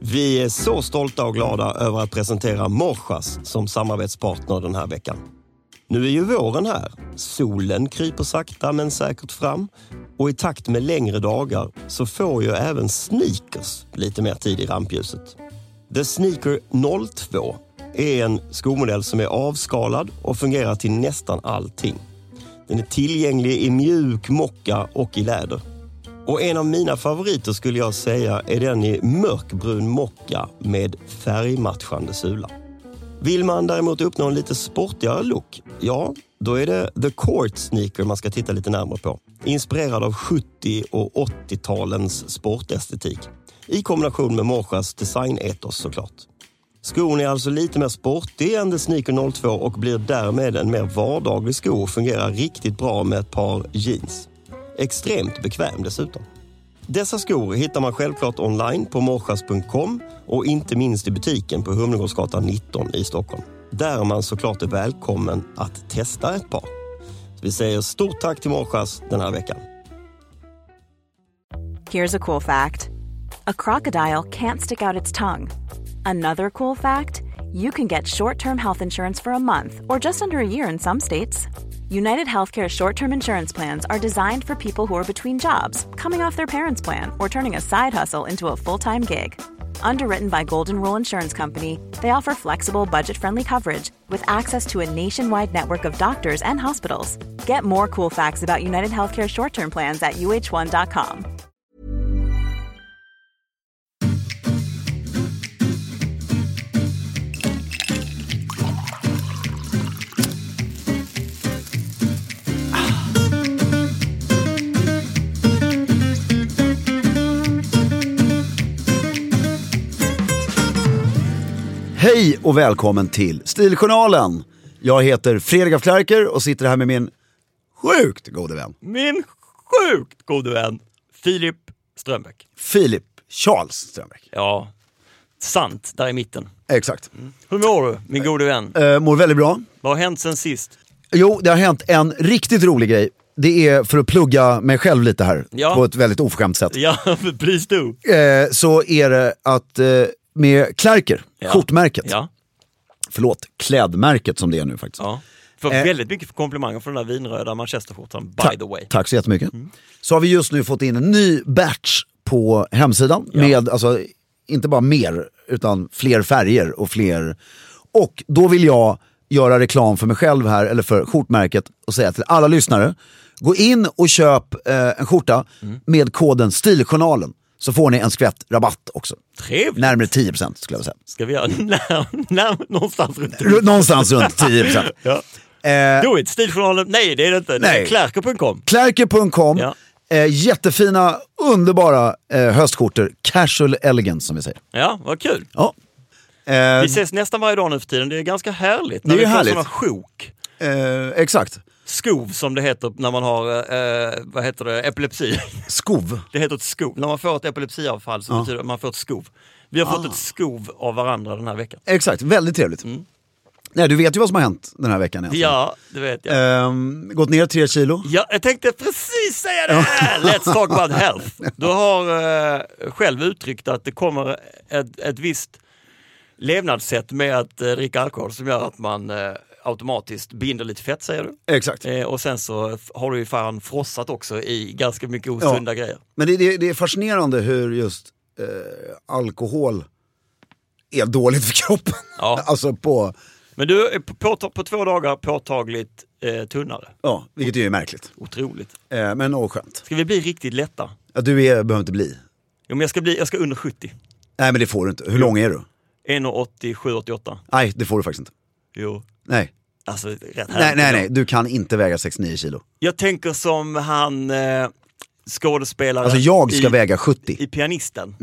Vi är så stolta och glada över att presentera Morsas som samarbetspartner den här veckan. Nu är ju våren här. Solen kryper sakta men säkert fram. Och i takt med längre dagar så får ju även sneakers lite mer tid i rampljuset. The Sneaker 02 är en skomodell som är avskalad och fungerar till nästan allting. Den är tillgänglig i mjuk mocka och i läder. Och en av mina favoriter skulle jag säga är den i mörkbrun mocka med färgmatchande sula. Vill man däremot uppnå en lite sportigare look, ja, då är det The Court Sneaker man ska titta lite närmare på. Inspirerad av 70- och 80-talens sportestetik. I kombination med Morsas designetos såklart. Skon är alltså lite mer sportig än The Sneaker 02 och blir därmed en mer vardaglig sko och fungerar riktigt bra med ett par jeans. Extremt bekväm dessutom. Dessa skor hittar man självklart online på morsas.com och inte minst i butiken på Humlegårdsgatan 19 i Stockholm. Där man såklart är välkommen att testa ett par. Så vi säger stort tack till Morsas den här veckan. Here's a cool fact. A crocodile can't stick out its tongue. Another cool fact, you can get short-term health insurance for a month or just under a year in some states. United Healthcare short-term insurance plans are designed for people who are between jobs, coming off their parents' plan, or turning a side hustle into a full-time gig. Underwritten by Golden Rule Insurance Company, they offer flexible, budget-friendly coverage with access to a nationwide network of doctors and hospitals. Get more cool facts about United Healthcare short-term plans at uh1.com. Hej och välkommen till Stiljournalen. Jag heter Fredrik af Klerker och sitter här med min sjukt gode vän. Filip Strömbäck. Filip Charles Strömbäck. Ja, sant, där i mitten. Exakt. Hur mår du, min gode vän? Mår väldigt bra. Vad har hänt sen sist? Jo, det har hänt en riktigt rolig grej. Det är för att plugga mig själv lite här på ett väldigt oförskämt sätt. Ja, please do. Så är det att med Klerker, skjortmärket. Ja. Förlåt, klädmärket som det är nu faktiskt. Ja. För väldigt mycket komplimanger från den där vinröda manchesterskjortan, by the way. Tack så jättemycket. Så har vi just nu fått in en ny batch på hemsidan med, alltså, inte bara mer, utan fler färger och fler. Och då vill jag göra reklam för mig själv här, eller för skjortmärket, och säga till alla lyssnare, gå in och köp en skjorta med koden Stiljournalen. Så får ni en skvätt rabatt också. Trevligt. Närmare 10% skulle jag säga. Ska vi göra någonstans runt 10%. Ja. Do it, Stiljournalen. Nej, det är det inte. Det är Klerker.com. Klerker.com. Ja. Jättefina, underbara höstskjortor. Casual elegance som vi säger. Ja, vad kul. Ja. Vi ses nästan varje dag nu för tiden. Det är ganska härligt. Det är när vi härligt. får såna sjok. Exakt. Skov som det heter när man har vad heter det, epilepsi. Skov. Det heter ett skov. När man får ett epilepsiavfall så betyder det att man får ett skov. Vi har fått ett skov av varandra den här veckan. Exakt, väldigt trevligt. Nej, du vet ju vad som har hänt den här veckan egentligen. Ja, det vet jag. Gått ner 3 kilo. Ja, jag tänkte precis säga det. Let's talk about health. Du har själv uttryckt att det kommer ett visst levnadssätt med att dricka alkohol som gör att man automatiskt binder lite fett, säger du. Exakt. Och sen så har du ju fan frossat också i ganska mycket osunda grejer. Men det är fascinerande hur just alkohol är dåligt för kroppen. Ja. Alltså på... Men du är på 2 dagar påtagligt tunnare. Ja, vilket är märkligt. Otroligt. Men skönt. Ska vi bli riktigt lätta? Ja, du behöver inte bli. Jo, men jag ska under 70. Nej, men det får du inte. Hur lång är du? 1,87-88. Nej, det får du faktiskt inte. Jo. Nej. Alltså, rätt här. Nej. Du kan inte väga 69 kilo. Jag tänker som han skådespelare. Alltså jag ska väga 70. I Pianisten.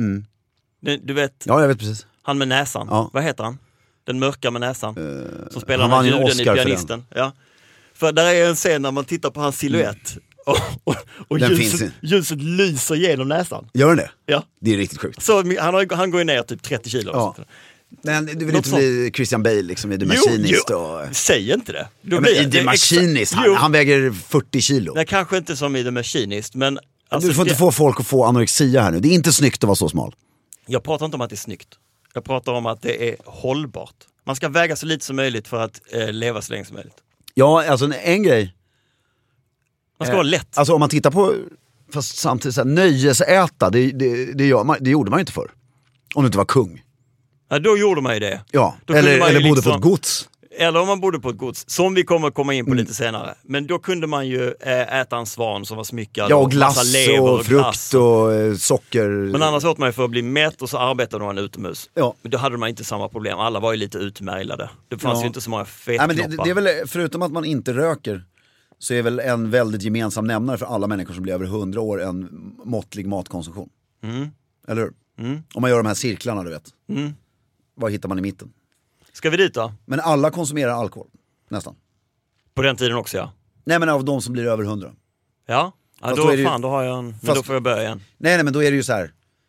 Du vet. Ja, jag vet precis. Han med näsan. Ja. Vad heter han? Den mörka med näsan. Som spelar han vann ju en juden i Oscar Pianisten. Ja. För där är en scen när man tittar på hans silhuett. Och ljuset lyser genom näsan. Gör den det? Ja. Det är riktigt sjukt. Så han går ju ner typ 30 kilo. Ja. Men du vill inte bli Christian Bale liksom i The Machinist? Säg inte det. I The Machinist, han väger 40 kilo. Nej, kanske inte som i The Machinist, men... Alltså, du får inte få folk att få anorexia här nu. Det är inte snyggt att vara så smal. Jag pratar inte om att det är snyggt. Jag pratar om att det är hållbart. Man ska väga så lite som möjligt för att leva så länge som möjligt. Ja, alltså en grej. Man ska vara lätt. Alltså om man tittar på, fast samtidigt så här, nöjesäta, det gjorde man ju inte förr. Om du inte var kung. Ja, då gjorde man ju det. Ja, Då kunde man ju eller bodde på ett gods. Eller om man bodde på ett gods, som vi kommer komma in på lite senare. Men då kunde man ju äta en svan som var smyckad. Ja, och glass lever och frukt och socker. Men annars åt man ju för att bli mätt och så arbetade man utomhus. Ja. Men då hade man inte samma problem. Alla var ju lite utmärglade. Det fanns ju inte så många fetknoppar. Nej, men det är väl, förutom att man inte röker, så är väl en väldigt gemensam nämnare för alla människor som blir över 100 år en måttlig matkonsumtion. Eller hur? Om man gör de här cirklarna, du vet. Vad hittar man i mitten? Ska vi dit då? Men alla konsumerar alkohol, nästan. På den tiden också, ja. Nej, men av de som blir över 100. Ja, Fast då, då är det ju- fan, då har jag en... Men Fast- då får jag börja igen. Nej, men då är det ju så här.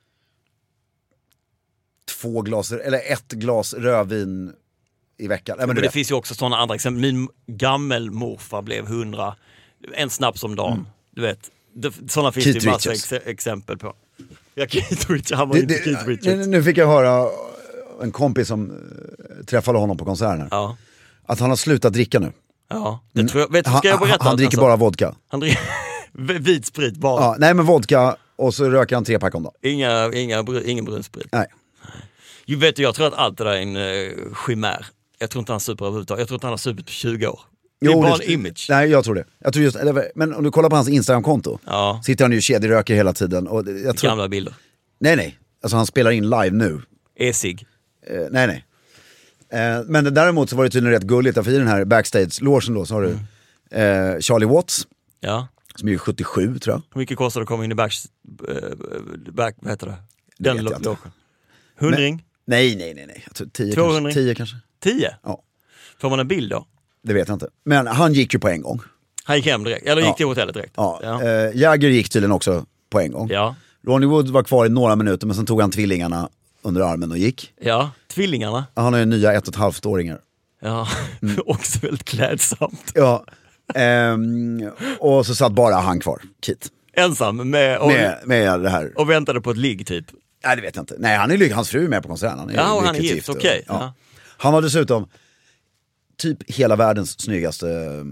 2 glas, eller 1 glas rödvin i veckan. Nej, men Men du det vet. finns ju också sådana andra exempel. Min gammelmorfar blev 100. En snaps om dagen. Du vet. Sådana finns Keith det ju massa Richards. exempel på. Ja, Keith Richards. Han var inte Keith Richards. Nu fick jag höra en kompis som träffade honom på konserten här. Ja. Att han har slutat dricka nu. Ja, det tror jag. Vet du, ska jag berätta? Han dricker Alltså, bara vodka. Han dricker vit sprit bara. Ja, nej, men vodka och så röker han 3 pack om dagen. Ingen brun sprit. Nej. Jo, vet du, jag tror att allt det där är en chimär. Jag tror inte han super överhuvudtaget. Jag tror inte han har supit på 20 år. Det är bara en image. Nej, jag tror det. Jag tror just, men om du kollar på hans Instagram-konto, Ja. sitter han ju kedjeröker hela tiden. Och jag tror, Gamla bilder. nej. Alltså han spelar in live nu. Esig. Nej. Men däremot så var det tydligen rätt gulligt, för i den här backstage-logen då så har du Charlie Watts, Ja. som är ju 77 tror jag. Hur mycket kostar det att komma in i back vad heter det? Det Den vet jag inte. logen. 100? Nej. Jag tror 10 200? kanske. 10 kanske. 10? Ja, Får man en bild då? det vet jag inte. Men han gick ju på en gång. Han gick hem direkt, eller gick Ja. till hotellet direkt? Ja. Jagger gick tydligen också på en gång. Ja. Ronnie Wood var kvar i några minuter, men sen tog han tvillingarna under armen och gick. Ja. Tvillingarna? Han har ju nya 1,5-åringar. Ja. Också väldigt klädsamt. Ja. Och så satt bara han kvar, Keith. Ensam med Med det här. och väntade på ett ligg typ. Nej, det vet jag inte. Nej, hans fru är med på konserten. Han är Ja, och han är lyckligt gift, och- okej. Ja. Ja. Han har dessutom typ hela världens snyggaste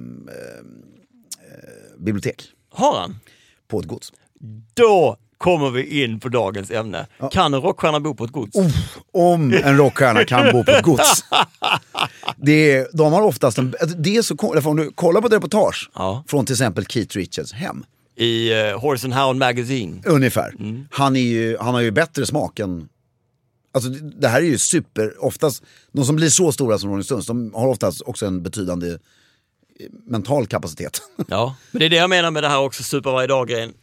bibliotek Har han? på ett gods. Då kommer vi in på dagens ämne. Kan en rockstjärna bo på ett gods? Om en rockstjärna kan bo på ett gods. De har oftast det är så därför om du kollar på ett reportage från till exempel Keith Richards hem. I Horse and Hound Magazine. Ungefär. Han har ju bättre smak än... Alltså det här är ju oftast, de som blir så stora som Rolling Stones, de har oftast också en betydande mental kapacitet. Ja, men det är det jag menar med det här också, super varje dag-grejen.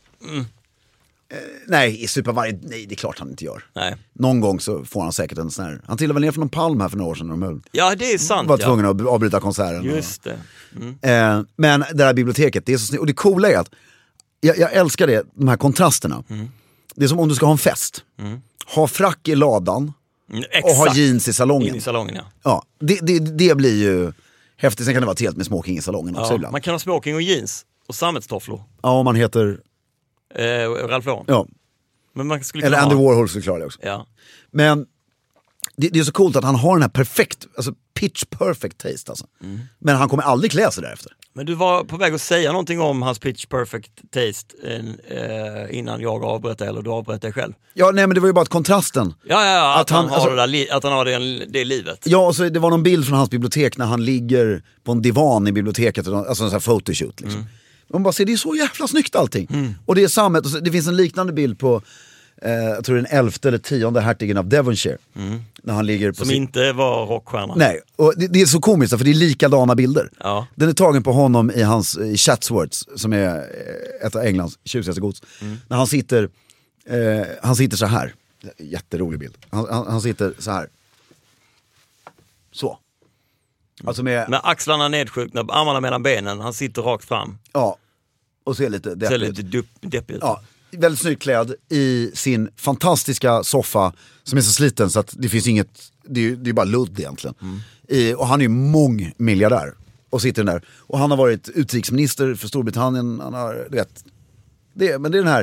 Nej, nej, det är klart han inte gör. Nej. Någon gång så får han säkert en sån här... Han trillade väl ner från en palm här för några år sedan. De Ja, det är sant. var tvungen att avbryta konserten. Just det. Men det här biblioteket, det är så snyggt. Och det coola är att jag älskar det, de här kontrasterna. Det är som om du ska ha en fest. Ha frack i ladan och ha jeans i salongen. In i salongen, ja. Ja, det blir ju häftigt. Sen kan det vara helt med smoking i salongen också ibland. Man kan ha smoking och jeans och sammetstofflor. Ja, om man heter... Ralph Lauren. Ja. Men man skulle Eller kunna Andy ha... Warhol skulle klara det också. Ja. Men det är så coolt att han har den här pitch perfect taste alltså. Men han kommer aldrig klä sig därefter. Men du var på väg att säga någonting om hans pitch perfect taste innan jag avbröt dig, eller du avbröt dig själv. Ja, nej, men det var ju bara att kontrasten. Ja, att han han- alltså- har att han har det livet. Ja, och så det var någon bild från hans bibliotek när han ligger på en divan i biblioteket, alltså en sån här photoshoot liksom. Man bara ser, det är så jävla snyggt allting. Och det är sammet, och så, det finns en liknande bild på jag tror den 11:e eller 10:e hertigen av Devonshire. När han ligger på Som inte var rockstjärna. Nej, och det är så komiskt för det är likadana bilder. Ja. Den är tagen på honom i Chatsworth, som är ett av Englands tjusigaste gods. När han sitter så här. Jätterolig bild. Han sitter så här. Så. Alltså Med axlarna nedsjukna, armarna mellan benen, han sitter rakt fram. Ja. Och ser lite Ser deppig lite ut. deppig ut. Ja, väldigt snyggt klädd i sin fantastiska soffa som är så sliten så att det finns inget, det är bara ludd egentligen. Och han är ju mångmiljardär och sitter där. Och han har varit utrikesminister för Storbritannien, han har, men det är den här,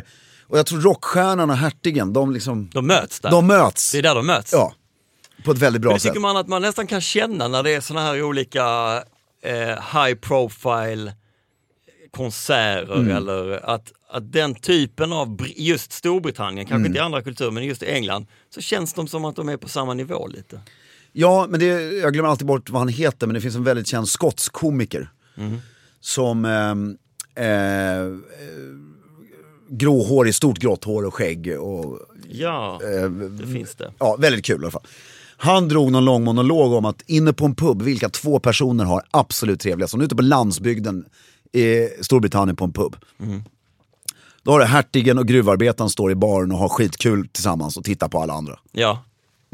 Och jag tror rockstjärnan och hertigen, de möts där. De möts. Det är där de möts. Ja, på ett väldigt bra det sätt. tycker man att man nästan kan känna när det är såna här olika high profile konserter eller att den typen av just Storbritannien, kanske inte i andra kulturer men just i England, så känns de som att de är på samma nivå lite. Ja, men jag glömmer alltid bort vad han heter, men det finns en väldigt känd skotsk komiker som gråhårig, stort grått hår och skägg och det finns det. Ja, väldigt kul i alla fall. Han drog någon lång monolog om att inne på en pub, vilka 2 personer har absolut trevligast. Som ute på landsbygden i Storbritannien på en pub. Då har det hertigen och gruvarbetaren står i baren och har skitkul tillsammans och tittar på alla andra. Ja.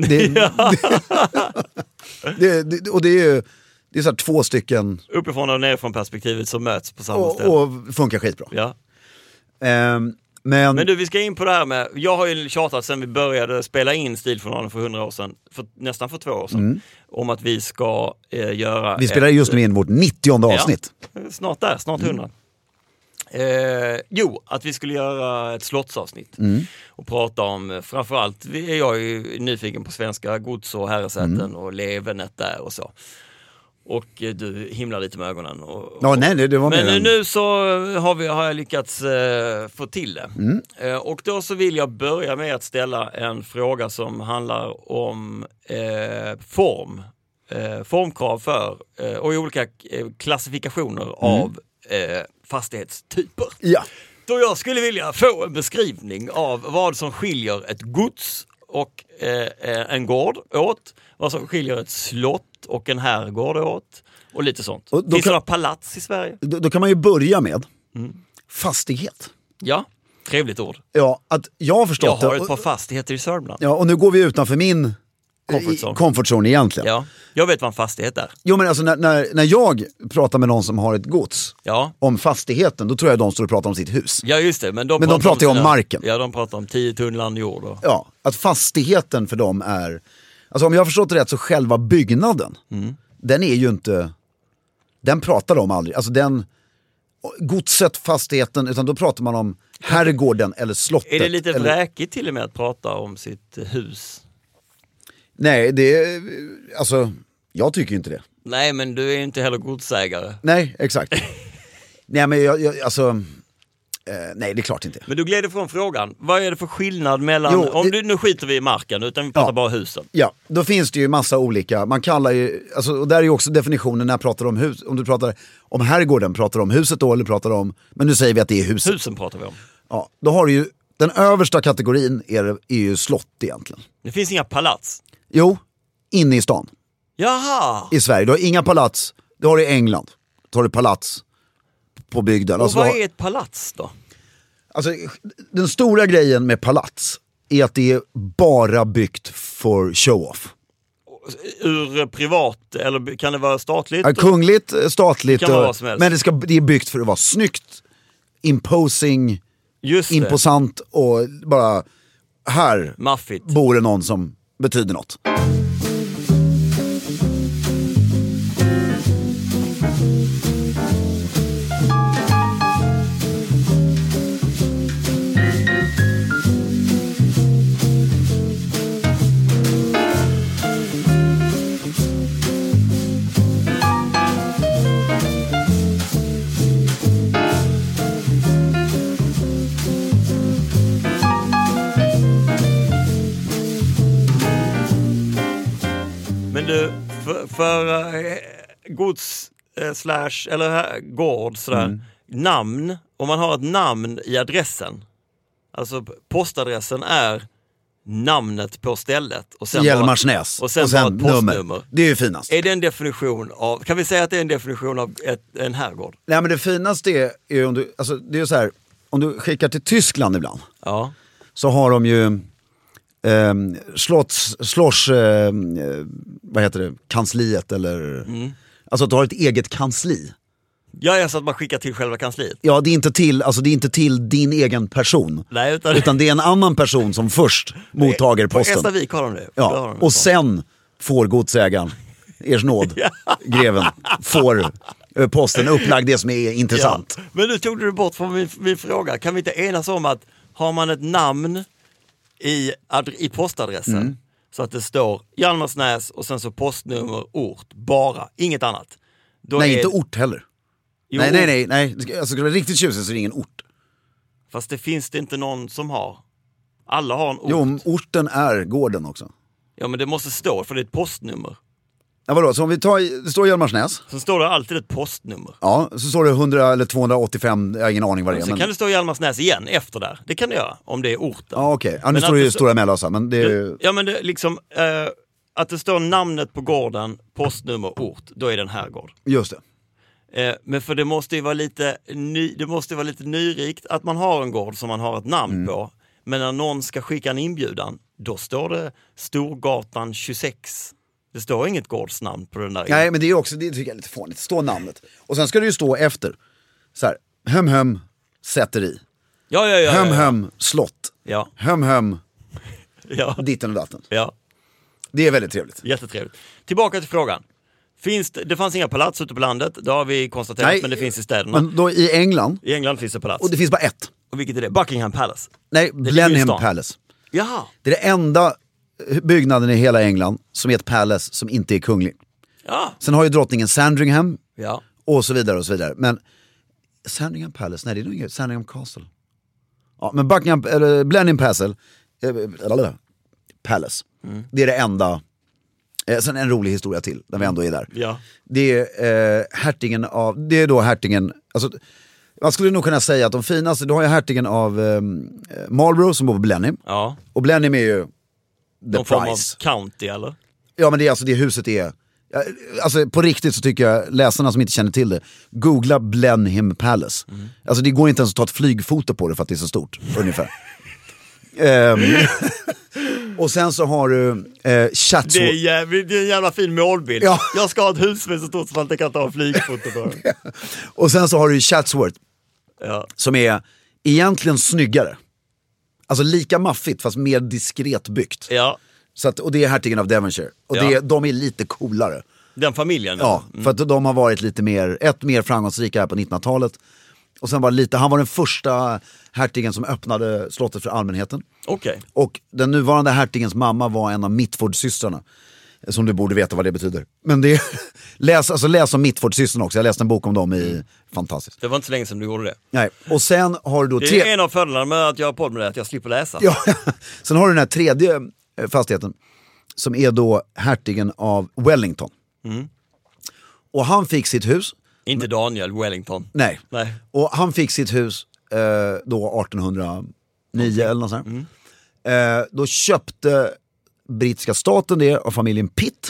Och det är så här 2 stycken uppifrån och nerifrån perspektivet som möts på samma ställe. Och funkar skitbra. Ja. Men du, vi ska in på det här med, jag har ju tjatat sen vi började spela in Stiljournalen för 100 år sedan, nästan för 2 år sedan, om att vi ska göra... Vi spelar just nu in vårt 90:e avsnitt. Snart 100. Att vi skulle göra ett slottsavsnitt och prata om, framförallt är jag ju nyfiken på svenska gods- och herresätten och levenet där och så. Och du himlar lite med ögonen. Det var men nu så har jag lyckats få till det. Och då så vill jag börja med att ställa en fråga som handlar om formkrav för och olika klassifikationer av fastighetstyper. Ja. Då jag skulle vilja få en beskrivning av vad som skiljer ett gods och en gård åt, vad som skiljer ett slott och en herrgård åt och lite sånt. Och finns det några palats i Sverige? Då kan man ju börja med fastighet. Ja, trevligt ord. Ja, att jag har förstått jag har ett par fastigheter i Sörmland. Ja, och nu går vi utanför min comfort zone egentligen. Ja, jag vet vad en fastighet är. Jo, men alltså när jag pratar med någon som har ett gods om fastigheten, då tror jag de står och pratar om sitt hus. Ja, just det. Men de pratar ju om marken. Ja, de pratar om 10 tunnland jord. Ja, att fastigheten för dem är... Alltså om jag har förstått det rätt så själva byggnaden, den är ju inte... Den pratar de aldrig. Alltså godset, fastigheten, utan då pratar man om herrgården eller slottet. Är det lite vräkigt till och med att prata om sitt hus? Nej, alltså, jag tycker inte det. Nej, men du är inte heller godsägare. Nej, exakt. Nej, men nej, det är klart inte. Men du gled ifrån frågan. Vad är det för skillnad mellan... Nu skiter vi i marken, utan vi pratar bara husen. Ja, då finns det ju massa olika... Man kallar ju... Alltså, och där är ju också definitionen när jag pratar om hus. Om du pratar om herrgården, pratar du om huset då? Eller pratar om... Men nu säger vi att det är huset. Husen pratar vi om. Ja, då har du ju... Den översta kategorin är ju slott egentligen. Det finns inga palats. Jo, inne i stan. Jaha! I Sverige. Du har inga palats. Du har i England. Då har du palats på bygden. Och vad är ett palats då? Alltså, den stora grejen med palats är att det är bara byggt för show-off. Ur privat, eller kan det vara statligt? Ja, kungligt, statligt. Kan vara vad som helst. Men det är byggt för att vara snyggt, imposing, imposant och bara här maffigt. Bor det någon som betyder något. För gods eller gård sådär, namn, om man har ett namn i adressen, alltså postadressen är namnet på stället och sen Hjälmarsnäs och sen bara ett postnummer. Det är ju finast. Är det en definition av, kan vi säga att det är en definition av en herrgård? Nej, men det finaste är om du, alltså det är så här, om du skickar till Tyskland ibland, så har de ju vad heter det, kansliet eller alltså att du har ett eget kansli. Ja, så att man skickar till själva kansliet. Ja, det är inte till din egen person. Nej, utan det är en annan person som först mottager posten. På Estavik har de det. Ja, och sen får godsägaren, ers nåd, greven, får posten upplagd det som är intressant. Ja. Men nu tog du bort från min fråga. Kan vi inte enas om att har man ett namn i postadressen så att det står Hjalmarsnäs och sen så postnummer, ort, bara, inget annat. Då Nej, inte ort heller. Jo, Nej. Alltså, ska det vara riktigt tjusigt så är det ingen ort. Fast det finns det inte någon som har. Alla har en ort. Jo, orten är gården också. Ja, men det måste stå för det är ett postnummer. Ja, vadå? Så om vi tar, det står Hjalmarsnäs. Så står det alltid ett postnummer. Ja, så står det 100 eller 285, jag har ingen aning vad det är. Så kan det stå Hjalmarsnäs igen efter där. Det kan det göra, om det är orten. Ja, okej. Ja, nu står det ju Stora Mellösa, men det är ju... Ja, men det liksom... att det står namnet på gården, postnummer, ort, då är det en herrgård. Just det. Men för det måste ju vara lite nyrikt att man har en gård som man har ett namn på. Men när någon ska skicka en inbjudan, då står det Storgatan 26. Det står inget gårdsnamn på den där. Nej, men det är också, det tycker jag är lite fånigt. Stå namnet. Och sen ska det ju stå efter. Så här, höm, sätter i. Ja. Höm, slott. Ja. Höm, Ja. ditten och datten. Ja. Det är väldigt trevligt. Jättetrevligt. Tillbaka till frågan. Det fanns inga palats ute på landet, det har vi konstaterat, Nej, men det finns i städerna. Men då i England, I England finns det palats. och det finns bara ett. Och vilket är det? Buckingham Palace. Nej, ligger i Blenheim stan. Palace. Jaha. Det är det enda byggnaden i hela England som är ett palace som inte är kunglig. Ja. Sen har ju drottningen Sandringham Ja. och så vidare och så vidare. Men Sandringham Palace, nej det är nog inget, Sandringham Castle. Ja, men Buckingham, eller Blenheim Palace, det är det enda. Sen en rolig historia till, när vi ändå är där. Ja. Det är hertigen, alltså man skulle nog kunna säga att de finaste, du har ju hertigen av Marlborough som bor på Blenheim. Ja. Och Blenheim är ju the Någon form av price. county eller? Ja, men det är alltså det huset är. Alltså på riktigt så tycker jag, läsarna som inte känner till det, googla Blenheim Palace. Alltså det går inte ens att ta ett flygfoto på det för att det är så stort, ungefär. Och sen så har du Chatsworth. Det är en jävla fin målbild. Ja. Jag ska ha ett hus med så stort som man inte kan ta en flygfoto på. Och sen så har du Chatsworth, Ja. som är egentligen snyggare. Alltså lika maffigt fast mer diskret byggt. Ja. Så att, och det är hertigen av Devonshire. Och Ja. de är lite coolare. Den familjen. Ja, för att de har varit lite mer framgångsrika här på 1900-talet. Och sen var han var den första hertigen som öppnade slottet för allmänheten. Okej. Och den nuvarande hertigens mamma var en av Mitford-systrarna. Som du borde veta vad det betyder. Men det läs om Mitford-systrarna också. Jag läste en bok om dem i fantastiskt. Det var inte så länge sedan du gjorde det. Nej, och sen har du då Det är en av fördelarna med att jag har podd med det, att jag slipper läsa. Ja, sen har du den här tredje fastigheten som är då hertigen av Wellington. Och han fick sitt hus. Inte Daniel Wellington. Nej. Nej. Och han fick sitt hus då 1809 eller något sånt. Då köpte brittiska staten det av familjen Pitt.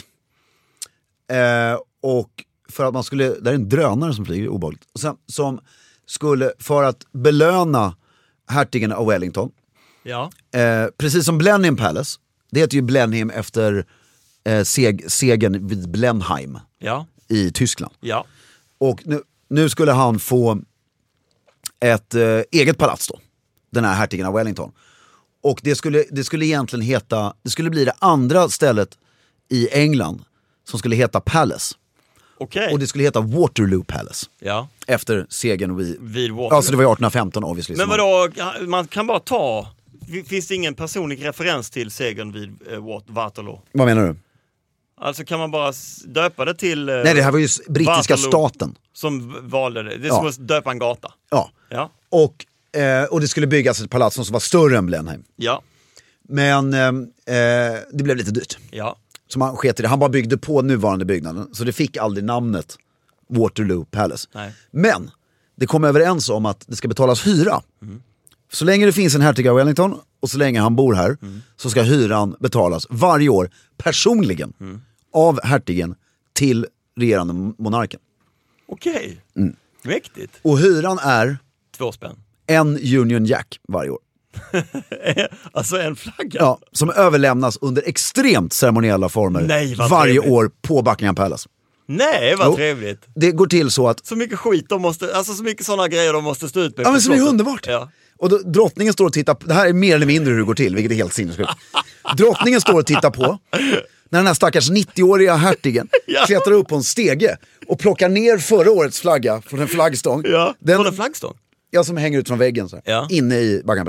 Och för att man skulle, där är en drönare som flyger, obehagligt. Och sen, som skulle, för att belöna hertigen av Wellington, Ja. precis som Blenheim Palace, det heter ju Blenheim efter segern vid Blenheim Ja. i Tyskland. Ja. Och nu skulle han få ett eget palats då, den här hertigen av Wellington. Och det skulle egentligen heta, det skulle bli det andra stället i England som skulle heta Palace. Okej. Och det skulle heta Waterloo Palace. Ja. Efter segern Vid Waterloo. Alltså det var ju 1815 obviously. Men vadå, man kan bara ta... Finns det ingen personlig referens till segern vid Waterloo? Vad menar du? Alltså kan man bara döpa det till... Nej, det här var ju brittiska Waterloo staten. Som valde det. Det är Ja. som att döpa en gata. Ja. Ja. Och det skulle byggas ett palats som var större än Blenheim. Ja. Men det blev lite dyrt. Ja. Så man sket i det. Han bara byggde på nuvarande byggnaden. Så det fick aldrig namnet Waterloo Palace. Nej. Men det kom överens om att det ska betalas hyra. Så länge det finns en hertig av Wellington och så länge han bor här så ska hyran betalas varje år personligen av hertigen till regerande monarken. Okej. Mäktigt. Och hyran är 2 spänn. en Union Jack varje år. Alltså en flagga. Ja, som överlämnas under extremt ceremoniella former. Nej, vad varje trevligt. år på Buckingham Palace. Nej, vad Jo. trevligt. Det går till så att Så mycket skit de måste, alltså så mycket sådana grejer de måste stå ut med. ja, på men så det är slottet. underbart. Ja. Och då, drottningen står och tittar på, det här är mer eller mindre hur det går till, vilket är helt sinnessjukt. Drottningen står och tittar på när den här stackars 90-åriga hertigen Ja. klättrar upp på en stege och plockar ner förra årets flagga från en flaggstång. Ja, Den, från en flaggstång. ja, som hänger ut från väggen så här, Ja. inne i Buckingham Palace.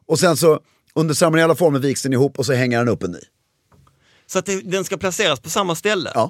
Och sen så under ceremoniella former viks den ihop och så hänger den upp en ny. Så att den ska placeras på samma ställe? Ja.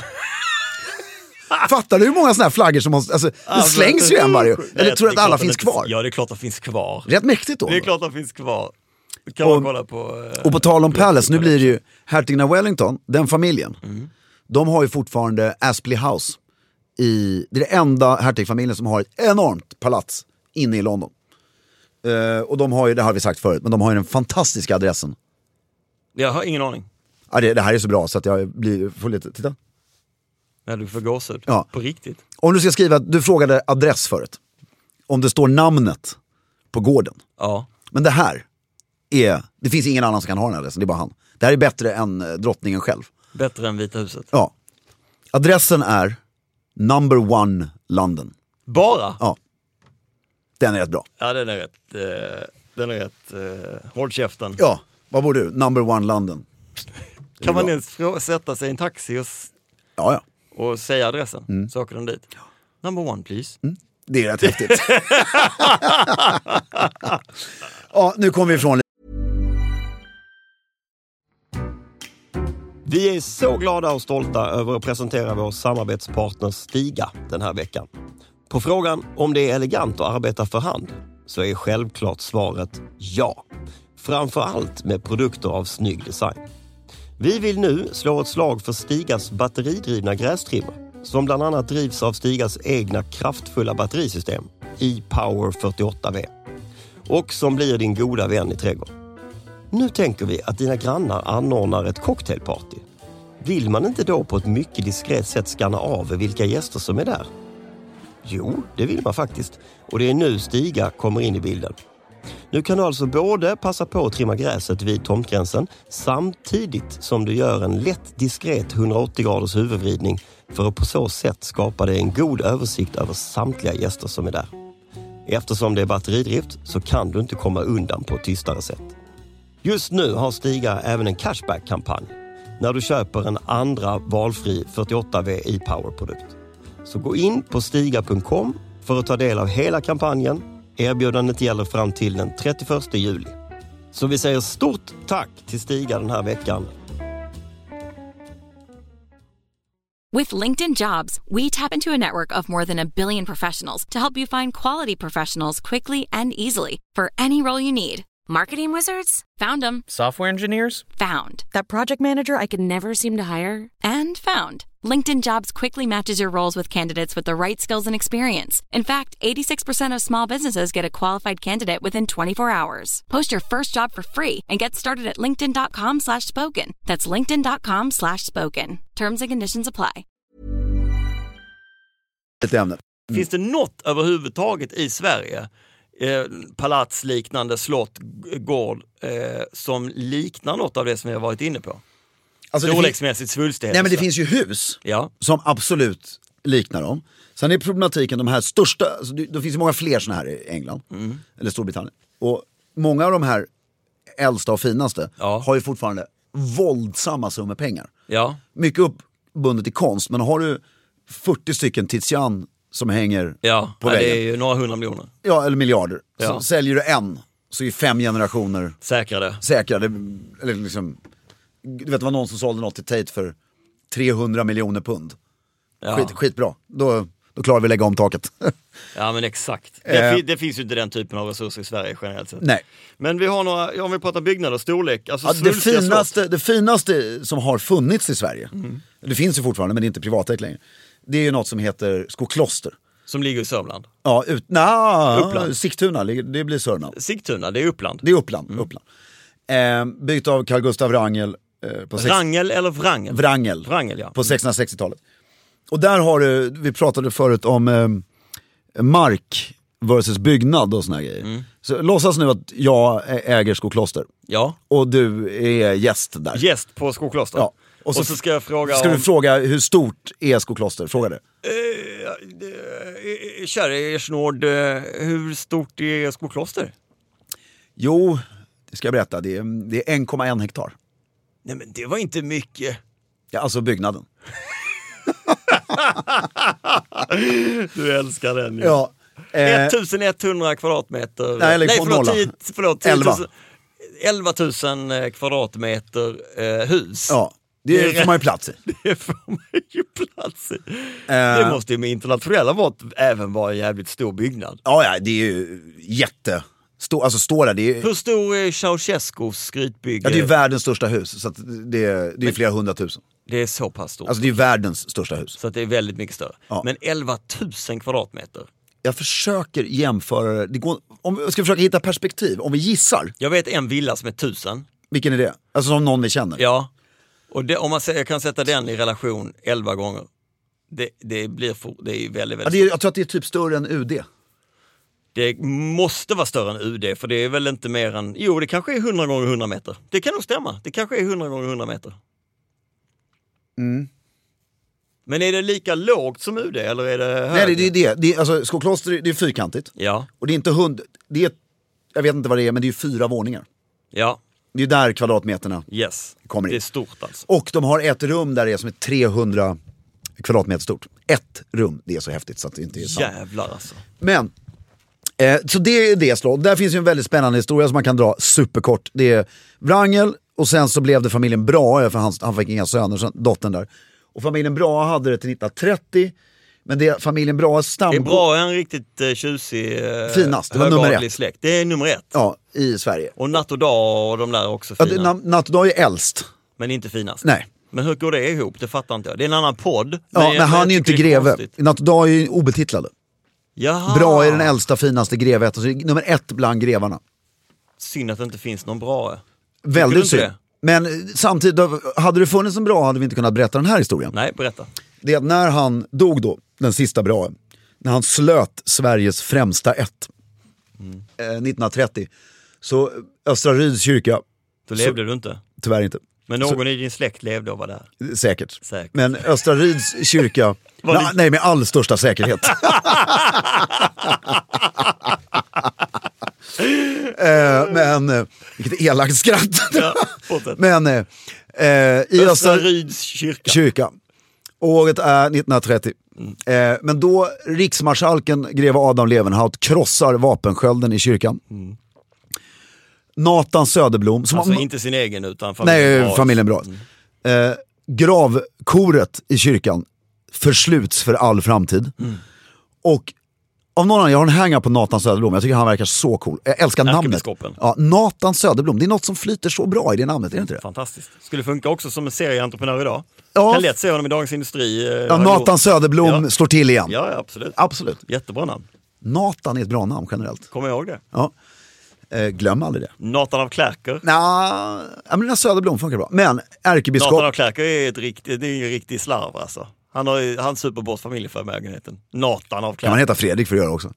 Fattar du hur många sådana här flaggor som måste, alltså, det slängs ju en varje. Eller tror du att alla finns kvar? Ja, det är klart att finns kvar. Rätt mäktigt då. Det är klart att finns kvar. Kan man kolla på, och på tal om Palace, nu blir det ju hertigen av Wellington, den familjen. De har ju fortfarande Aspley House. Det är det enda hertigfamiljen som har ett enormt palats inne i London. Och de har ju, det har vi sagt förut, men de har ju den fantastiska adressen. Jag har ingen aning. Ja, det här är så bra så att jag får lite, titta. Ja, du får gåshud. Ja. På riktigt. Om du ska skriva, du frågade adress förut. Om det står namnet på gården. Ja. Men det här det finns ingen annan som kan ha den här adressen, det är bara han. Det här är bättre än drottningen själv. Bättre än Vita huset. Ja. Adressen är number 1 London. Bara? Ja. Den är rätt bra. Ja, den är rätt håll käften. Ja, vad bor du? Number 1 London. Kan man ens sätta sig i en taxi och säga adressen? Så åker den dit. Number 1 please. Det är rätt häftigt. Ja, nu kommer vi ifrån. Vi är så glada och stolta över att presentera vår samarbetspartner Stiga den här veckan. På frågan om det är elegant att arbeta för hand så är självklart svaret ja. Framför allt med produkter av snygg design. Vi vill nu slå ett slag för Stigas batteridrivna grästrimmer som bland annat drivs av Stigas egna kraftfulla batterisystem e-Power 48V och som blir din goda vän i trädgården. Nu tänker vi att dina grannar anordnar ett cocktailparty. Vill man inte då på ett mycket diskret sätt skanna av vilka gäster som är där? Jo, det vill man faktiskt. Och det är nu Stiga kommer in i bilden. Nu kan du alltså både passa på att trimma gräset vid tomtgränsen samtidigt som du gör en lätt diskret 180 graders huvudvridning för att på så sätt skapa dig en god översikt över samtliga gäster som är där. Eftersom det är batteridrift så kan du inte komma undan på ett tystare sätt. Just nu har Stiga även en cashback-kampanj när du köper en andra valfri 48V e-Power-produkt. Så gå in på stiga.com för att ta del av hela kampanjen. Erbjudandet gäller fram till den 31 juli. Så vi säger stort tack till Stiga den här veckan. With LinkedIn Jobs, we tap into a network of more than 1 billion professionals to help you find quality professionals quickly and easily for any role you need. Marketing wizards? Found them. Software engineers? Found. That project manager I could never seem to hire? And found. LinkedIn Jobs quickly matches your roles with candidates with the right skills and experience. In fact, 86% of small businesses get a qualified candidate within 24 hours. Post your first job for free and get started at linkedin.com/spoken. That's linkedin.com/spoken. Terms and conditions apply. Finns det något överhuvudtaget i Sverige, palatsliknande, slott, gård, som liknar något av det som vi har varit inne på? Alltså storleksmässigt, svulstighet. Nej, men det finns ju hus som absolut liknar dem. Sen är problematiken de här största, alltså det finns ju många fler såna här i England eller Storbritannien. Och många av de här äldsta och finaste har ju fortfarande våldsamma summor pengar. Ja. Mycket uppbundet i konst, men har du 40 stycken Tizian som hänger på väggen. Det är ju några 100 miljoner. Ja, eller miljarder. Så säljer du en så är 5 generationer säkrade. Eller liksom, du vet, det var någon som sålde något till Tate för 300 miljoner pund. Skitbra. Då klarar vi lägga om taket. Ja, men exakt. Det finns ju inte den typen av resurser i Sverige generellt sett. Nej. Men vi har några, om vi pratar byggnader, storlek. Alltså det finaste som har funnits i Sverige, det finns ju fortfarande men det är inte privatägt längre. Det är ju något som heter Skokloster. Som ligger i Sörmland? Ja, Uppland. Sigtuna, det blir Sörmland. Sigtuna, det är Uppland. Det är Uppland. Byggt av Carl Gustav Wrangel. Wrangel eller Wrangel? Wrangel, ja. På 1660-talet. Och där har du, vi pratade förut om mark versus byggnad och såna grejer. Så låtsas nu att jag äger Skokloster. Ja. Och du är gäst där. Gäst på Skokloster. Ja. Och så ska jag fråga du fråga hur stort är Skokloster? Fråga det. Kära Ersnord, hur stort är Skokloster? Jo, det ska jag berätta. Det är 1,1 hektar. Nej, men det var inte mycket. Ja, alltså byggnaden. Du älskar den ju. Ja. 1100 kvadratmeter. Nej, lägg på nolla. Förlåt, 10 000, 11 000 kvadratmeter hus. Ja, det får man ju plats i. Det får man ju plats i. Det måste ju med internationella mått även vara en jävligt stor byggnad. Ja, det är ju alltså står där. Hur stor är Ceausescus skrytbygge? Ja, det är ju världens största hus, så att det är flera 100 000. Det är så pass stort. Alltså det är världens största hus. Så att det är väldigt mycket större. Ja. Men 11 000 kvadratmeter. Jag försöker jämföra det. Om vi ska försöka hitta perspektiv, om vi gissar. Jag vet en villa som är 1000. Vilken är det? Alltså som någon vi känner? Ja, och om man säger, jag kan sätta den i relation 11 gånger. Det är ju väldigt, väldigt jag tror att det är typ större än UD. Det måste vara större än UD, för det är väl inte mer än... Jo, det kanske är 100 gånger 100 meter. Det kan nog stämma. Det kanske är 100 gånger 100 meter. Men är det lika lågt som UD, eller är det högre? Nej, det är alltså, Skokloster, det är fyrkantigt. Ja. Och det är inte jag vet inte vad det är, men det är 4 våningar. Ja. Det är där kvadratmeterna kommer in. Det är stort alltså. Och de har ett rum där det är som är 300 kvadratmeter stort. Ett rum, det är så häftigt så att det inte är sant. Jävlar alltså. Men, så det är det slott. Där finns ju en väldigt spännande historia som man kan dra superkort. Det är Wrangel och sen så blev det familjen Brahe, för han fick inga söner, så dottern där. Och familjen Brahe hade det till 1930. Men det familjen Brahes stamgård... Det är bra, en riktigt tjusig finast, det var nummer 1. Släkt. Det är nummer 1. Ja, i Sverige. Och Natt och Dag och de där också fina. Ja, Natt och Dag är äldst. Men inte finast. Nej. Men hur går det ihop? Det fattar inte jag. Det är en annan podd. Ja, men han är ju inte greve. Natt och Dag är ju obetitlade. Jaha. Brahe är den äldsta, finaste greve. Alltså nummer 1 bland grevarna. Synd att det inte finns någon Brahe. Väldigt synd. Men samtidigt, hade det funnits en Brahe hade vi inte kunnat berätta den här historien. Nej, berätta. Det är att när han dog då, den sista Brahe, när han slöt Sveriges främsta 1930, så Östra Ryds kyrka... Då levde du inte? Tyvärr inte. Men någon i din släkt levde och var där? Säkert. Men Östra Ryds kyrka... nej, med all största säkerhet. Men vilket elakt skratt. Ja, men i Östra Ryds kyrka. Året är 1930. Men då riksmarskalken greve Adam Levenhaut krossar vapenskölden i kyrkan. Nathan Söderblom som alltså inte sin egen utan familjen Brahe. Gravkoret i kyrkan försluts för all framtid. Och av någon annan, jag har en hänga på Nathan Söderblom. Jag tycker han verkar så cool. Jag älskar namnet. Ja, Nathan Söderblom. Det är något som flyter så bra i det namnet, är det inte det? Fantastiskt. Skulle funka också som en serieentreprenör idag. Ja. Kan lätt se honom i Dagens Industri. Ja, Nathan Söderblom slår till igen. Ja, absolut. Absolut. Jättebra namn. Nathan är ett bra namn generellt. Kommer jag ihåg det? Ja. Glöm aldrig det. Nathan av Klerker. Men den här Söderblom funkar bra. Men ärkebiskop... Nathan av Klerker är en riktig slarv alltså. Han super bort familjeförmögenheten. Nathan av Klerker. Kan man heta Fredrik för att göra också?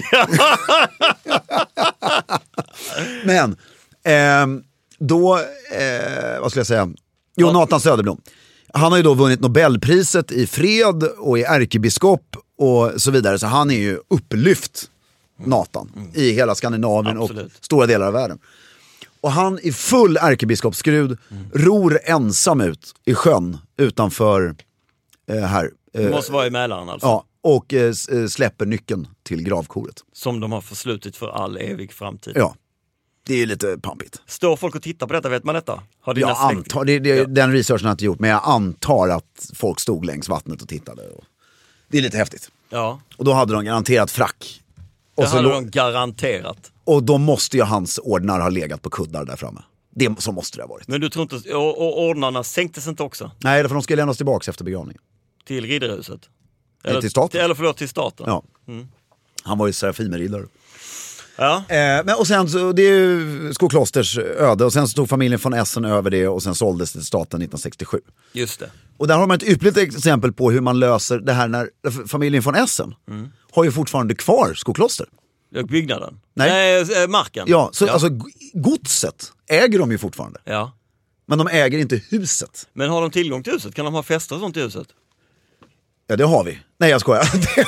Men då, vad skulle jag säga? Jo, Nathan Söderblom. Han har ju då vunnit Nobelpriset i fred och i ärkebiskop och så vidare. Så han är ju upplyft, Nathan, i hela Skandinavien. Absolut. Och stora delar av världen. Och han i full ärkebiskopsskrud ror ensam ut i sjön utanför här. Det måste vara i Mälaren alltså. Ja, och släpper nyckeln till gravkoret. Som de har förslutit för all evig framtid. Ja, det är lite pampigt. Står folk och tittar på detta, vet man detta? Har jag antar, den researchen har jag inte gjort, men jag antar att folk stod längs vattnet och tittade. Det är lite häftigt. Ja. Och då hade de garanterat frack. Det hade de garanterat. Och då måste ju hans ordnar ha legat på kuddar där framme. Så måste det ha varit. Men du tror inte, och ordnarna sänktes inte också? Nej, för de ska lämnas tillbaka efter begravningen. Till ridderhuset? Eller till staten. Eller förlåt, till staten. Ja. Han var ju serafimerriddare. Ja. Men och sen så, det är ju Skoklosters öde. Och sen så tog familjen von Essen över det och sen såldes det till staten 1967. Just det. Och där har man ett ypperligt exempel på hur man löser det här när familjen von Essen har ju fortfarande kvar Skokloster. Byggnaden? Nej, marken. Ja, så alltså godset äger de ju fortfarande. Ja. Men de äger inte huset. Men har de tillgång till huset? Kan de ha fester och sånt i huset? Ja, det har vi. Nej, jag skojar.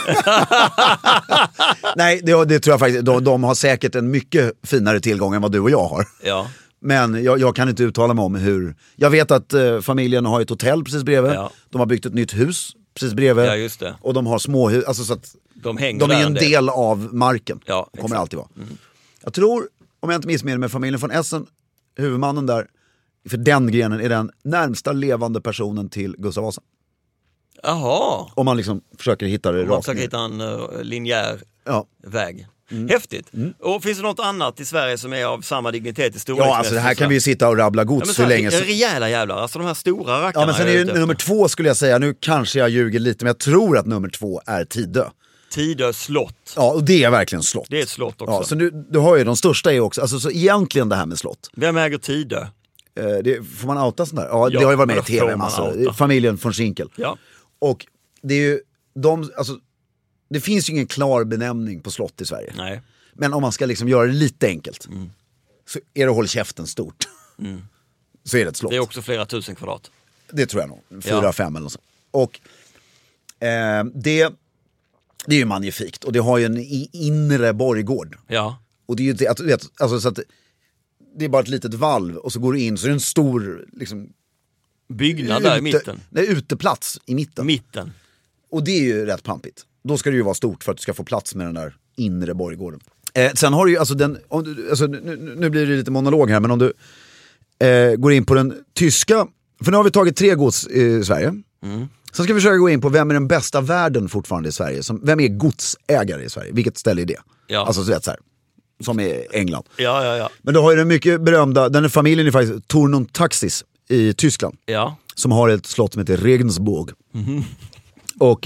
Nej, det tror jag faktiskt. De har säkert en mycket finare tillgång än vad du och jag har. Ja. Men jag kan inte uttala mig om hur... Jag vet att familjen har ett hotell precis bredvid. Ja. De har byggt ett nytt hus precis bredvid. Ja, just det. Och de har småhus. Alltså, så att De hänger De är där ju en del av marken. Ja, kommer exakt. alltid vara. Jag tror, om jag inte missminner mig, familjen von Essen, huvudmannen där, för den grenen är den närmsta levande personen till Gustav Vasa. Jaha. Om man liksom försöker hitta det Man rakt försöker ner. hitta en linjär väg. Häftigt. Och finns det något annat i Sverige som är av samma dignitet i storlek? Ja, alltså det här kan vi ju sitta och rabbla gods hur länge som... Rejäla jävlar, alltså de här stora rackarna. Ja, men sen är ju nummer 2 skulle jag säga, nu kanske jag ljuger lite, men jag tror att nummer 2 är Tidö. Tidö slott. Ja, och det är verkligen slott. Det är ett slott också. Ja, så du har ju de största är också, alltså så egentligen det här med slott. Vem äger Tidö? Det, får man outa sånt där? Ja, det har ju varit med i tv massor. Familjen von Schinkel. Ja. Och det är ju, alltså, det finns ju ingen klar benämning på slott i Sverige. Nej. Men om man ska liksom göra det lite enkelt så är det Håll käften stort. Så är det ett slott. Det är också flera tusen kvadrat. Det tror jag nog, 4-5 eller något sånt. Och det är ju magnifikt. Och det har ju en inre borggård. Ja. Och det är ju alltså, så att det är bara ett litet valv och så går du in så är det en stor liksom, byggnad där i mitten. Nej, uteplats i mitten. Och det är ju rätt pampigt. Då ska det ju vara stort för att du ska få plats med den där inre borggården. Sen har du ju, alltså, nu blir det lite monolog här, men om du går in på den tyska, för nu har vi tagit 3 gods i Sverige. Sen ska vi försöka gå in på vem är den bästa världen fortfarande i Sverige. Vem är godsägare i Sverige? Vilket ställe är det? Ja. Alltså så vet så här, som är England. Ja. Men då har ju den mycket berömda, den familjen är faktiskt Tournon Taxis i Tyskland. Ja. Som har ett slott som heter Regensburg. Och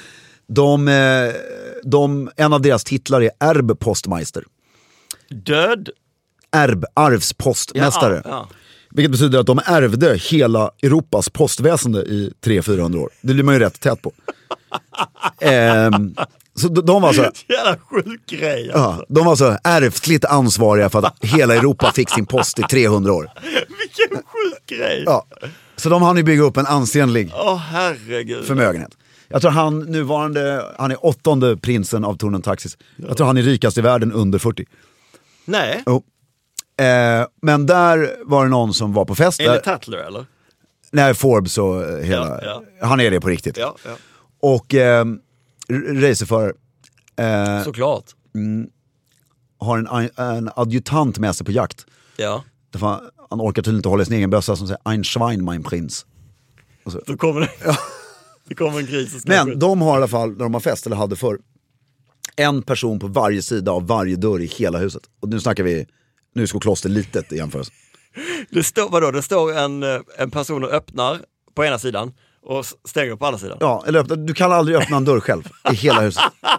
en av deras titlar är Erbpostmeister. Död? Arvspostmästare. Ja. Vilket betyder att de ärvde hela Europas postväsende i 300-400 år. Det blir man ju rätt tät på. Så de var så... Jävla sjuk grej. Alltså. Ja, de var så ärftligt ansvariga för att hela Europa fick sin post i 300 år. Vilken sjuk grej. Ja. Så de hann ju bygga upp en ansenlig herregud. förmögenhet. Jag tror han är 8:e prinsen av Tournon Taxis. Jag tror han är rikast i världen under 40. Nej. Jo. Men där var det någon som var på fest. Är det Tatler eller? Nej, Forbes och hela. Ja. Han är det på riktigt. Ja. Och racerförare. Såklart. Har en adjutant med sig på jakt. Ja. Han orkar tydligen inte hålla sin egen bössa som säger Ein Schwein, mein Prinz. Då kommer det. Det kommer en gris. Men de har i alla fall, när de har fest eller hade för en person på varje sida av varje dörr i hela huset. Och nu snackar vi, nu är Skokloster litet i jämförelse. Det står en person och öppnar på ena sidan och stänger på andra sidan. Ja, eller du kan aldrig öppna en dörr själv i hela huset.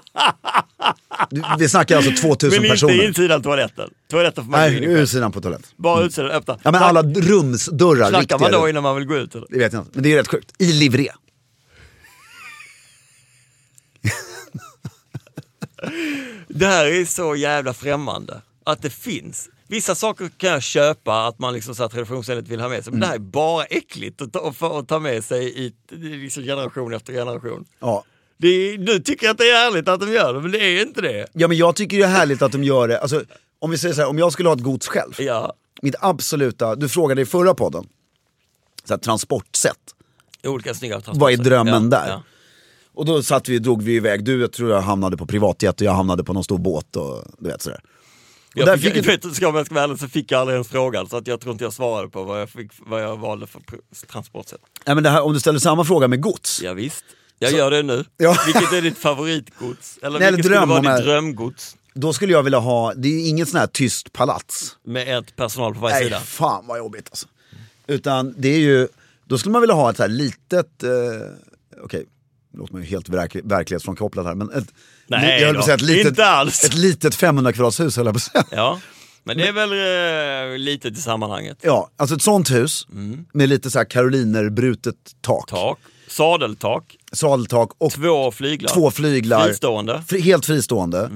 Vi snackar alltså 2000 personer. Men inte insidan toaletten. Toaletten får man Nej, gå in i. utsidan på toalett. Bara utsidan öppna. Ja, men alla rumsdörrar. Snackar man då innan man vill gå ut? Eller? Det vet jag inte, men det är rätt sjukt. I livré. Det här är så jävla främmande. Att det finns. Vissa saker kan jag köpa att man liksom så här traditionsenligt vill ha med sig. Men det här är bara äckligt att ta med sig i liksom generation efter generation. Ja. Nu tycker jag att det är härligt att de gör det, men det är inte det. Ja, men jag tycker det är härligt att de gör det. Alltså, om vi säger så här, om jag skulle ha ett gods själv. Ja. Mitt absoluta, du frågade i förra podden. Så här, transportsätt. Olika snygga transporter. Vad är drömmen där? Ja. Och då drog vi iväg. Jag tror jag hamnade på privatjet och jag hamnade på någon stor båt och du vet sådär. Så fick jag aldrig en fråga, så att jag tror inte jag svarade på vad jag valde för transportsätt. Ja, men det här, om du ställer samma fråga med gods. Ja, visst. Jag gör det nu. Ja. Vilket är ditt favoritgods? Eller Nej, vilket skulle vara ditt drömgods? Då skulle jag vilja ha, det är inget sån här tyst palats. Med ett personal på varje sida. Nej, fan vad jobbigt alltså. Utan det är ju, då skulle man vilja ha ett så här litet, okej, låter man ju helt verklighetsfrånkopplat här, men Nej, jag höll på att säga inte alls. Ett litet 500 kvadratshus höll jag på att säga. Ja, men det är väl litet i sammanhanget. Ja, alltså ett sånt hus med lite så här karolinerbrutet tak. Sadeltak och 2 flyglar. Fristående. Helt fristående.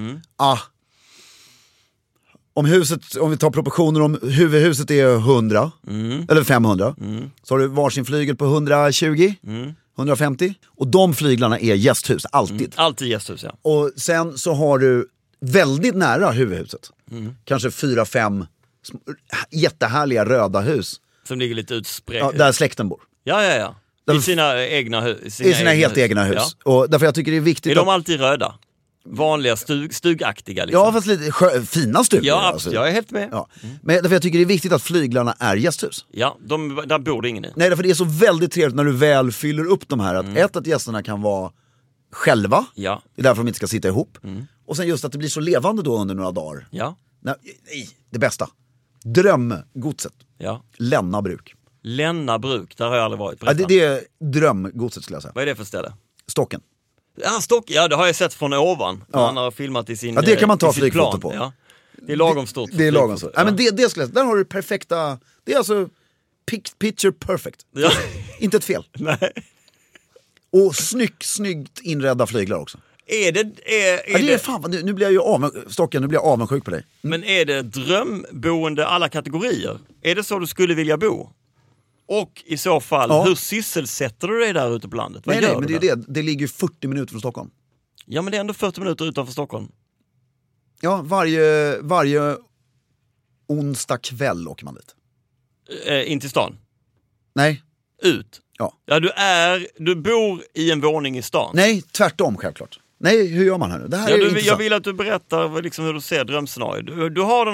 Om vi tar proportioner, om huvudhuset är 100 eller 500 så har du varsin flygel på 120 150 och de flyglarna är gästhus, alltid. Alltid gästhus, ja. Och sen så har du väldigt nära huvudhuset kanske 4-5 jättehärliga röda hus som ligger lite utspridda. där släkten bor. Ja. I sina egna hus. I sina helt egna hus. Ja. Och därför jag tycker det är viktigt. Är de alltid röda? vanliga stugaktiga. Liksom. Ja, fast lite fina stugor. Ja, alltså. jag är helt med. Ja. Men därför jag tycker det är viktigt att flyglarna är gästhus. Ja, där bor det ingen i. Nej, därför det är så väldigt trevligt när du väl fyller upp de här. Att gästerna kan vara själva. Ja. Det är därför de inte ska sitta ihop. Och sen just att det blir så levande då under några dagar. Ja. Nej, det bästa. Drömgodset. Ja. Länna bruk. Länna bruk, där har jag aldrig varit. Ja, det är drömgodset skulle jag säga. Vad är det för ställe? Stocken. Ja, ja, det har jag sett från ovan. Ja. Han har filmat i sin Ja, det kan man ta i sitt flygfoto plan. på. Ja. Det är lagom stort. Det är lagom stort. Ja. Ja, men det skulle jag säga. Där har du perfekta. Det är alltså picture perfect. Ja. Inte ett fel. Nej. Och snyggt inredda flyglar också. Är det Det är fan, nu blir jag ju Stocken, nu blir jag avundsjuk på dig. Men är det drömboende alla kategorier? Är det så du skulle vilja bo? Och i så fall, hur sysselsätter du dig där ute på landet? Vad Nej, gör men du det är där? det ligger ju 40 minuter från Stockholm. Ja, men det är ändå 40 minuter utanför Stockholm. Ja, varje onsdag kväll åker man dit. In till stan? Nej. Ut? Ja. Ja, du bor i en våning i stan? Nej, tvärtom självklart. Nej, hur gör man här nu? Det här är intressant. Jag vill att du berättar liksom hur du ser drömscenariot. Du har den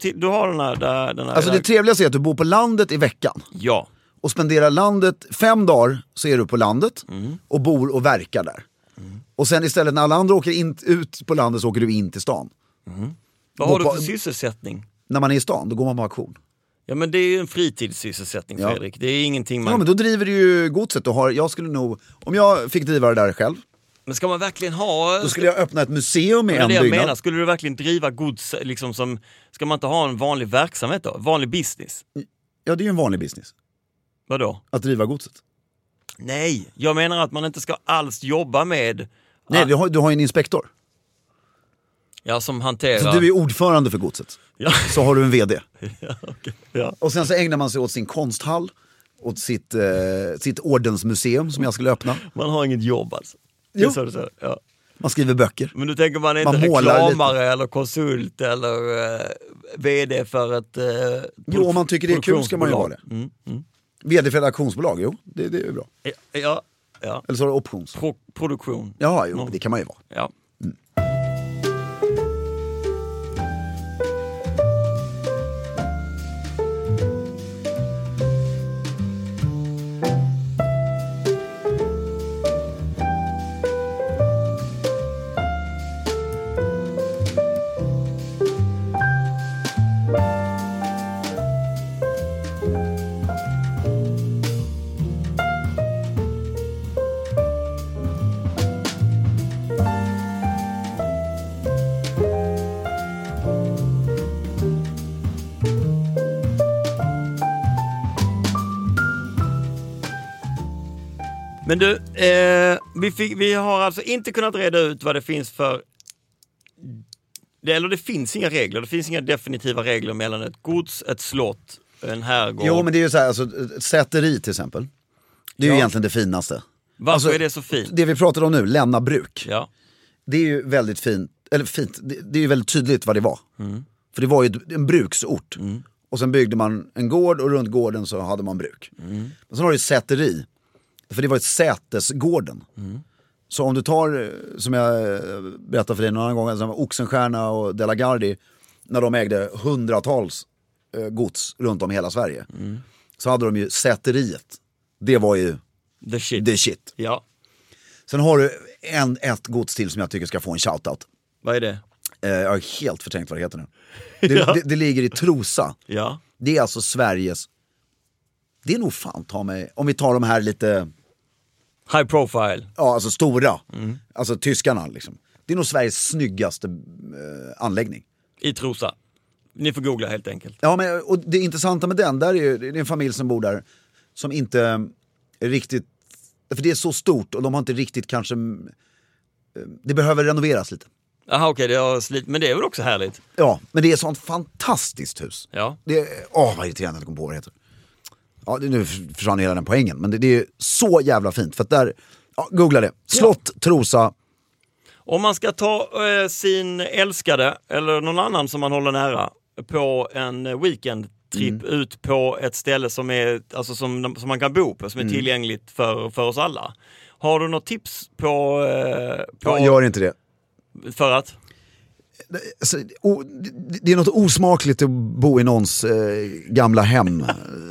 här. Alltså det trevligaste är att du bor på landet i veckan. Ja. Och spenderar landet 5 dagar så är du på landet och bor och verkar där. Och sen istället när alla andra åker ut på landet så åker du in till stan. Vad har du för sysselsättning? När man är i stan, då går man på auktion. Ja, men det är ju en fritidssysselsättning, Fredrik. Det är ingenting man... Ja, men då driver du ju godset. Jag skulle nog, om jag fick driva det där själv. Men ska man verkligen ha... Då skulle jag öppna ett museum i en jag byggnad. menar, skulle du verkligen driva gods liksom som... Ska man inte ha en vanlig verksamhet då? Vanlig business? Ja, det är ju en vanlig business. Vadå? Att driva godset. Nej, jag menar att man inte ska alls jobba med... Nej, du har ju en inspektor. Ja, som hanterar... Så du är ordförande för godset. Ja. Så har du en vd. Ja, okay. Ja. Och sen så ägnar man sig åt sin konsthall. Åt sitt ordensmuseum som jag skulle öppna. Man har inget jobb alltså. Det är så du säger. Ja. Man skriver böcker. Men du tänker man är inte reklamare eller konsult eller vd för ett... Jo, om man tycker det är kul ska man ju vara det. Vd för ett auktionsbolag, jo, det är bra. Ja. Eller så har du options. Produktion. Ja, jo, det kan man ju vara. Ja. Men du, vi har alltså inte kunnat reda ut vad det finns för... Det finns inga regler, det finns inga definitiva regler mellan ett gods, ett slott, en herrgård. Jo, men det är ju så här, alltså, ett säteri till exempel. Det är ju egentligen det finaste. Varför är det så fint? Det vi pratade om nu, Länna bruk. Ja. Det är ju väldigt fint, det är ju väldigt tydligt vad det var. För det var ju en bruksort. Och sen byggde man en gård och runt gården så hade man bruk. Men sen har du säteri. För det var ett sätesgården. Så om du tar, som jag berättade för dig någon annan gång, alltså Oxenstierna och De la Gardie, när de ägde hundratals gods runt om hela Sverige, så hade de ju säteriet. Det var ju the shit. Ja. Sen har du ett gods till som jag tycker ska få en shoutout. Vad är det? Jag har helt förtänkt vad det heter nu. Det ligger i Trosa. Ja. Det är alltså Sveriges... Det är nog fan ta mig... Om vi tar de här lite... High profile. Ja, alltså stora. Alltså tyskarna liksom. Det är nog Sveriges snyggaste anläggning. I Trosa. Ni får googla helt enkelt. Ja, men och det intressanta med den, där är ju, det är en familj som bor där som inte är riktigt... För det är så stort och de har inte riktigt kanske... Det behöver renoveras lite. Jaha, okej, det har slit, men det är väl också härligt? Ja, men det är ett sånt fantastiskt hus. Ja. Det är, vad irriterande att jag kom på vad det heter. Ja, nu försvann hela den poängen, men det är så jävla fint. För att där, googla det. Slott, Trosa. Om man ska ta sin älskade eller någon annan som man håller nära på en weekendtrip ut på ett ställe som är, alltså som man kan bo på, som är tillgängligt för oss alla. Har du något tips på... Ja, gör inte det. För att? Alltså, det är något osmakligt att bo i någons gamla hem.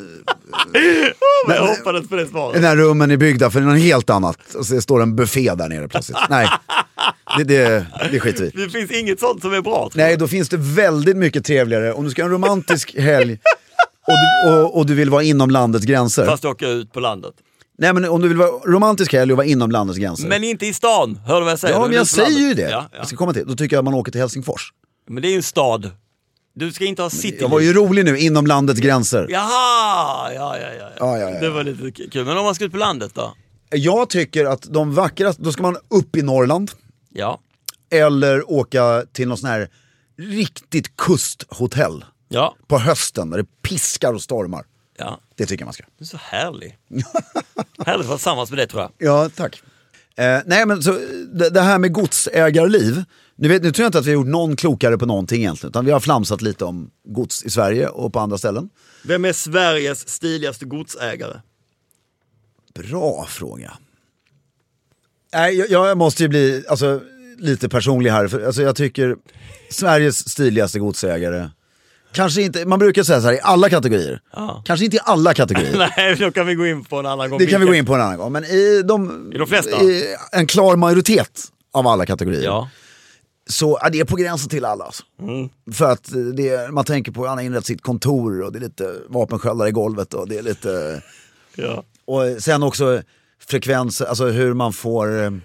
Jag hoppades på det svaret. Den här rummen är byggda för något helt annat. Och så det står en buffé där nere plötsligt. Nej, det skiter vi. Det finns inget sånt som är bra. Nej, då finns det väldigt mycket trevligare. Om du ska ha en romantisk helg och du vill vara inom landets gränser. Fast åka ut på landet. Nej, men om du vill vara romantisk helg och vara inom landets gränser. Men inte i stan, hör du vad jag säger? Ja, men jag säger ju det. Ja. Jag ska komma till. Då tycker jag att man åker till Helsingfors. Men det är ju en stad. Du ska inte ha city. Jag var ju rolig nu, inom landets gränser. Jaha, ja. Ja. Det var lite kul. Men om man ska ut på landet då? Jag tycker att de vackraste, då ska man upp i Norrland. Ja. Eller åka till någon sån här riktigt kusthotell. Ja. På hösten när det piskar och stormar. Ja. Det tycker jag man ska. Du är så härlig. Härligt att vara tillsammans med det, tror jag. Ja, tack. Nej, men så det här med godsägarliv. Nu tror jag inte att vi har gjort någon klokare på någonting egentligen. Utan vi har flamsat lite om gods i Sverige och på andra ställen. Vem är Sveriges stiligaste godsägare? Bra fråga. Nej, jag måste ju bli lite personlig här. För, jag tycker Sveriges stiligaste godsägare... Kanske inte, man brukar säga så här i alla kategorier. Ja. Kanske inte i alla kategorier. Nej, då kan vi gå in på en annan gång. Det kan vi gå in på en annan gång. Men i de flesta? I en klar majoritet av alla kategorier. Ja. Så är det på gränsen till alla. Alltså. För att man tänker på att han har inrett sitt kontor och det är lite vapensköldar i golvet och det är lite... Ja. Och sen också frekvens, alltså hur man får...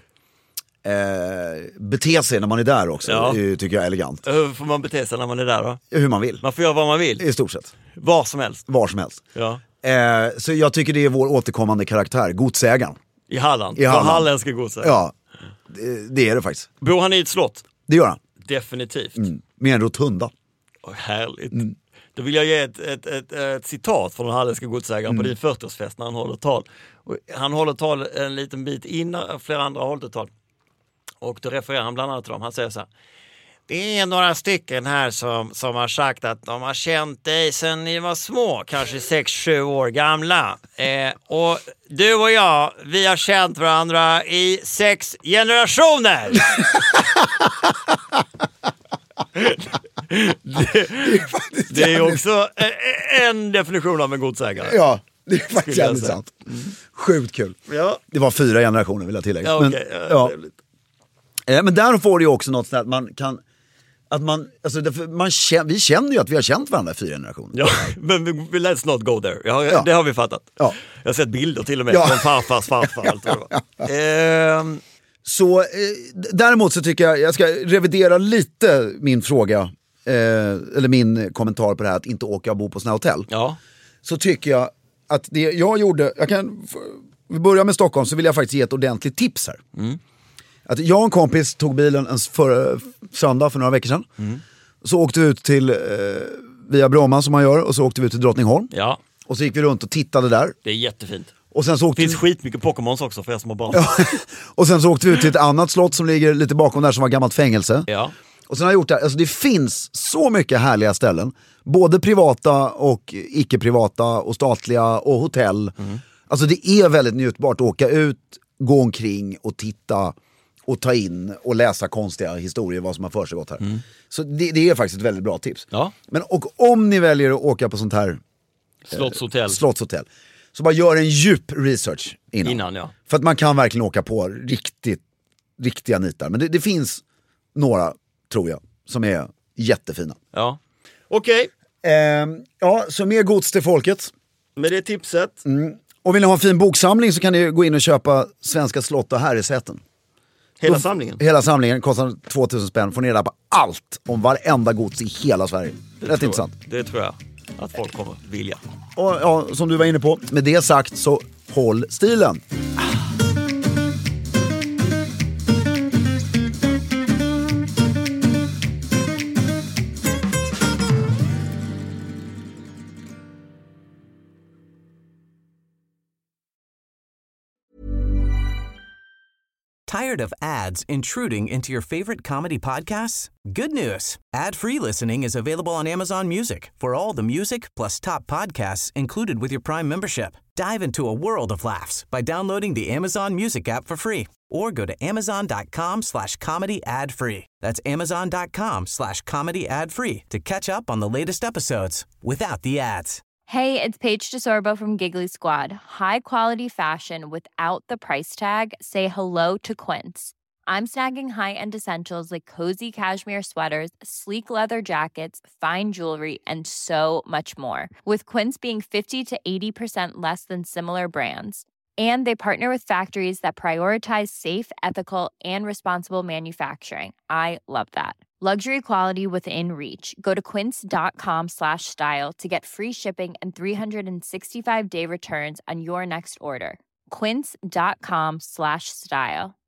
bete sig när man är där också. Ja. Tycker jag är elegant. Hur får man bete sig när man är där då? Hur man vill. Man får göra vad man vill? I stort sett. Var som helst? Var som helst. Ja. Så jag tycker det är vår återkommande karaktär, godsägaren. I Halland? I Halland. Halländska godsägaren? Ja, det är det faktiskt. Bor han i ett slott? Det gör han. Definitivt. Med en rotunda. Härligt. Då vill jag ge ett citat från den halländska godsägaren på din 40-årsfest när han håller tal. Och han håller tal en liten bit innan flera andra har hållit tal. Och då refererar han bland annat till dem. Han säger så här: det är några stycken här som har sagt att de har känt dig sedan ni var små, kanske 6-7 år gamla. Och du och jag, vi har känt varandra i 6 generationer. det är också en definition av en godsägare. Ja, det är faktiskt jävligt sant. Sjukt kul. Ja. Det var 4 generationer vill jag tillägga. Ja, okay. Men där får det ju också något sånt att man kan... vi känner ju att vi har känt varandra i 4 generationer. Ja, men let's not go there. Det har vi fattat. Ja. Jag har sett bilder till och med från farfars farfar. Allt Så däremot så tycker jag ska revidera lite min fråga eller min kommentar på det här att inte åka och bo på såna hotell. Ja. Så tycker jag att det jag gjorde, vi börjar med Stockholm, så vill jag faktiskt ge ett ordentligt tips här. Att jag och en kompis tog bilen en söndag för några veckor sedan. Så åkte vi ut till via Bromma som man gör, och så åkte vi ut till Drottningholm. Ja. Och så gick vi runt och tittade där. Det är jättefint. Och sen så det finns skitmycket Pokémons också för er som har barn. Ja. Och sen så åkte vi ut till ett annat slott som ligger lite bakom där som var gammalt fängelse. Ja. Och sen har jag gjort det, alltså det finns så mycket härliga ställen. Både privata och icke-privata och statliga och hotell. Alltså det är väldigt njutbart att åka ut, gå omkring och titta och ta in och läsa konstiga historier vad som har för sig gått här. Så det är faktiskt ett väldigt bra tips. Ja. Men och om ni väljer att åka på sånt här slottshotell, så bara gör en djup research innan ja. För att man kan verkligen åka på riktiga nitar. Men det finns några, tror jag, som är jättefina. Ja. Okej. Så mer gods till folket. Med det tipset. Och vill ni ha en fin boksamling så kan ni gå in och köpa Svenska slott och herresäten. Hela samlingen? Hela samlingen kostar 2000 spänn. Får ni reda på allt om varenda gods i hela Sverige. Rätt intressant. Det tror jag att folk kommer vilja. Och som du var inne på, med det sagt så håll stilen. Tired of ads intruding into your favorite comedy podcasts? Good news. Ad-free listening is available on Amazon Music for all the music plus top podcasts included with your Prime membership. Dive into a world of laughs by downloading the Amazon Music app for free or go to amazon.com/comedy ad free. That's amazon.com/comedy ad free to catch up on the latest episodes without the ads. Hey, it's Paige DeSorbo from Giggly Squad. High quality fashion without the price tag. Say hello to Quince. I'm snagging high-end essentials like cozy cashmere sweaters, sleek leather jackets, fine jewelry, and so much more. With Quince being 50 to 80% less than similar brands. And they partner with factories that prioritize safe, ethical, and responsible manufacturing. I love that. Luxury quality within reach. Go to quince.com/style to get free shipping and 365-day returns on your next order. Quince.com/style.